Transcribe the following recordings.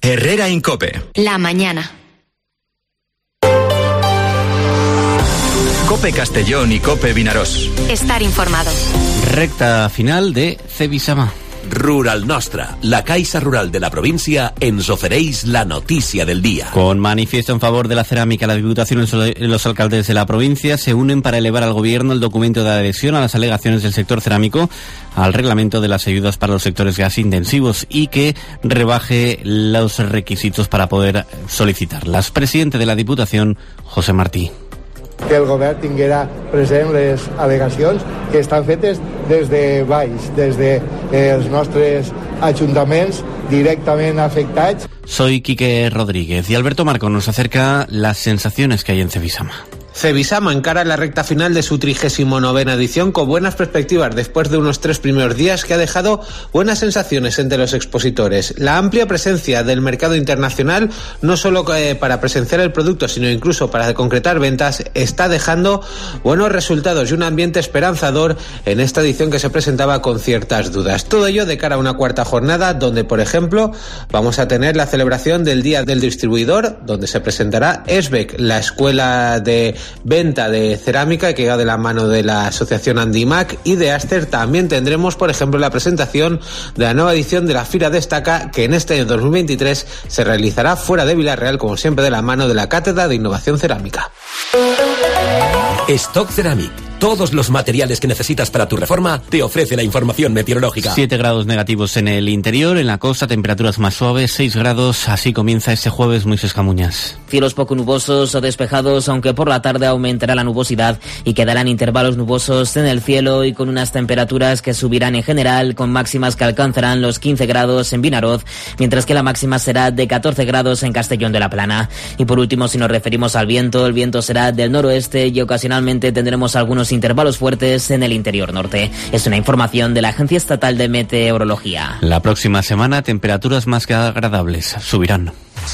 Herrera Incope. La mañana. Cope Castellón y Cope Vinaròs. Estar informado. Recta final de Cebisama. Rural Nostra, la Caixa Rural de la província, ens ofereix la notícia del día. Con manifiesto en favor de la cerámica, la Diputación y los alcaldes de la provincia se unen para elevar al Gobierno el documento de adhesión a las alegaciones del sector cerámico al reglamento de las ayudas para los sectores gas intensivos y que rebaje los requisitos para poder solicitarlas. Presidente de la Diputación, José Martí. Que el govern tinguera present les al·legacions que estan fetes des de baix, des dels nostres ajuntaments directament afectats. Soy Quique Rodríguez y Alberto Marco nos acerca las sensaciones que hay en Cebisama. Cebisama encara la recta final de su 39ª edición con buenas perspectivas después de unos 3 primeros días que ha dejado buenas sensaciones entre los expositores. La amplia presencia del mercado internacional, no solo para presenciar el producto, sino incluso para concretar ventas, está dejando buenos resultados y un ambiente esperanzador en esta edición que se presentaba con ciertas dudas. Todo ello de cara a una cuarta jornada donde, por ejemplo, vamos a tener la celebración del Día del Distribuidor, donde se presentará ESBEC, la escuela de venta de cerámica que va de la mano de la asociación Andimac, y de Aster también tendremos, por ejemplo, la presentación de la nueva edición de la Fira Destaca, que en este año 2023 se realizará fuera de Vilareal, como siempre de la mano de la Cátedra de Innovación Cerámica. Stock Ceramic. Todos los materiales que necesitas para tu reforma te ofrece la información meteorológica. 7 grados negativos en el interior, en la costa temperaturas más suaves, 6 grados, así comienza este jueves Moisés Camuñas. Cielos poco nubosos o despejados, aunque por la tarde aumentará la nubosidad y quedarán intervalos nubosos en el cielo y con unas temperaturas que subirán en general, con máximas que alcanzarán los 15 grados en Vinaroz, mientras que la máxima será de 14 grados en Castellón de la Plana. Y por último, si nos referimos al viento, el viento será del noroeste y ocasionalmente tendremos algunos intervalos fuertes en el interior norte. Es una información de la Agencia Estatal de Meteorología. La próxima semana temperaturas más que agradables subirán.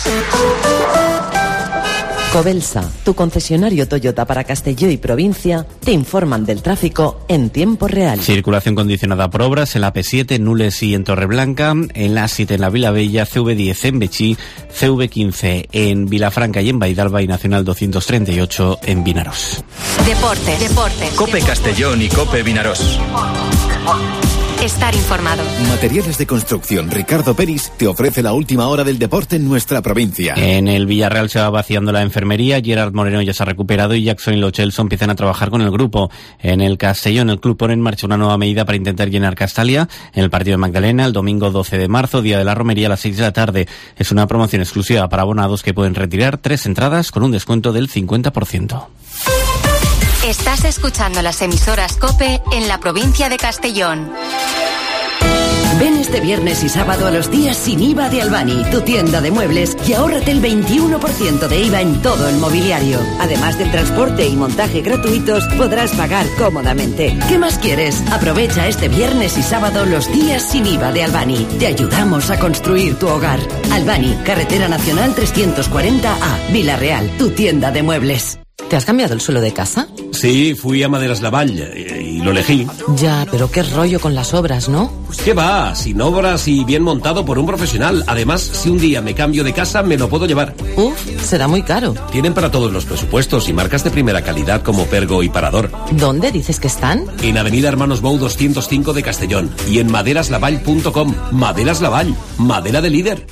Covelsa, tu concesionario Toyota para Castelló y provincia, te informan del tráfico en tiempo real. Circulación condicionada por obras en la P7, Nules y en Torreblanca, en la A7 en la Vilavella, CV10 en Betxí, CV15 en Vilafranca y en Baidalba y Nacional 238 en Vinaròs. Deportes. Cope Castellón y Cope Vinaròs. Estar informado. Materiales de construcción Ricardo Peris te ofrece la última hora del deporte en nuestra provincia. En el Villarreal se va vaciando la enfermería, Gerard Moreno ya se ha recuperado y Jackson y Lo Celso empiezan a trabajar con el grupo. En el Castellón el club pone en marcha una nueva medida para intentar llenar Castalia en el partido de Magdalena el domingo 12 de marzo, día de la romería a las 6 de la tarde. Es una promoción exclusiva para abonados que pueden retirar 3 entradas con un descuento del 50%. Estás escuchando las emisoras COPE en la provincia de Castellón. Ven este viernes y sábado a los días sin IVA de Albani, tu tienda de muebles, y ahórrate el 21% de IVA en todo el mobiliario. Además del transporte y montaje gratuitos, podrás pagar cómodamente. ¿Qué más quieres? Aprovecha este viernes y sábado los días sin IVA de Albani. Te ayudamos a construir tu hogar. Albani, Carretera Nacional 340A, Vilareal, tu tienda de muebles. ¿Te has cambiado el suelo de casa? Sí, fui a Maderas Lavall y lo elegí. Ya, pero qué rollo con las obras, ¿no? ¿Qué va? Sin obras y bien montado por un profesional. Además, si un día me cambio de casa, me lo puedo llevar. Será muy caro. Tienen para todos los presupuestos y marcas de primera calidad como Pergo y Parador. ¿Dónde dices que están? En Avenida Hermanos Bou 205 de Castellón y en maderaslavall.com. Maderas Lavall, madera de líder.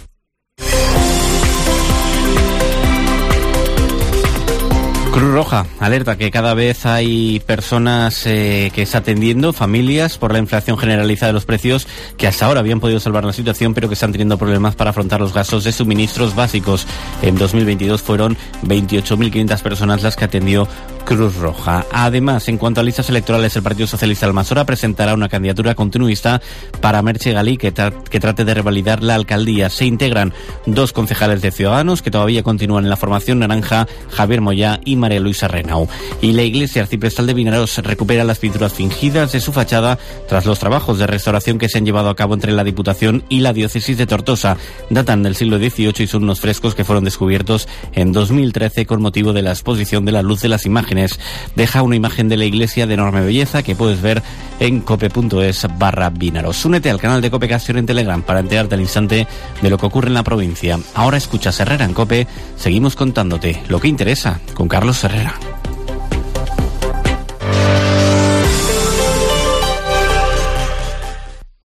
Cruz Roja alerta que cada vez hay personas que está atendiendo, familias, por la inflación generalizada de los precios, que hasta ahora habían podido salvar la situación, pero que están teniendo problemas para afrontar los gastos de suministros básicos. En 2022 fueron 28.500 personas las que atendió Cruz Roja. Además, en cuanto a listas electorales, el Partido Socialista Almanzora presentará una candidatura continuista para Merche Galí que trate de revalidar la alcaldía. Se integran 2 concejales de Ciudadanos que todavía continúan en la formación naranja, Javier Moyá y María Luisa Renau. Y la iglesia arciprestal de Vinaròs recupera las pinturas fingidas de su fachada tras los trabajos de restauración que se han llevado a cabo entre la Diputación y la Diócesis de Tortosa. Datan del siglo XVIII y son unos frescos que fueron descubiertos en 2013 con motivo de la exposición de la Luz de las Imágenes. imágenes. Deja una imagen de la iglesia de enorme belleza que puedes ver en cope.es/Vinaros. Únete al canal de Cope Castellón en Telegram para enterarte al instante de lo que ocurre en la provincia. Ahora escuchas Herrera en Cope. Seguimos contándote lo que interesa con Carlos Herrera.